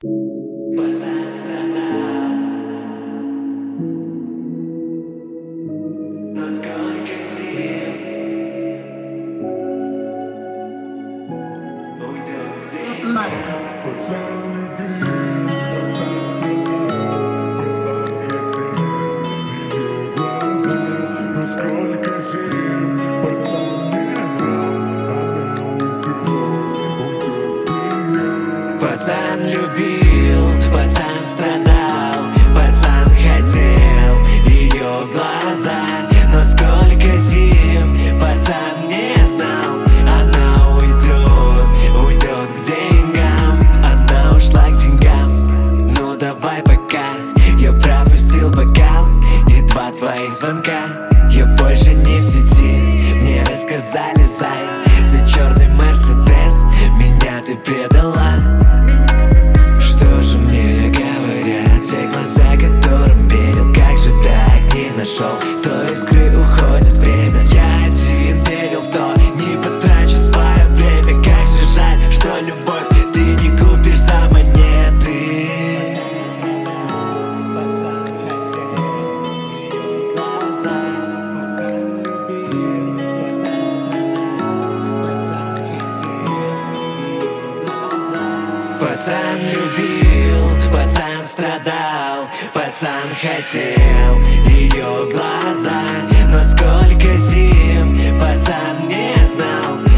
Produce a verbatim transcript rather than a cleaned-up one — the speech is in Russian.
Пацан страдал, но сколько зим уйдет к деньгам. Пацан любил, пацан страдал, пацан хотел ее глаза, но сколько зим пацан не знал. Она уйдет, уйдет к деньгам, она ушла к деньгам. Ну давай пока, я пропустил бокал и два твоих звонка. Я больше не в сети, мне рассказали, зай, за черный Мерседес меня ты предала. Что же мне говорят те глаза, которым верил? Как же так не нашел той искры, уходит время. Я один верил в то, не потрачу свое время. Как же жаль, что любовь ты не купишь за монеты. Пацан любил, пацан страдал, пацан хотел ее глаза, но сколько зим пацан не знал.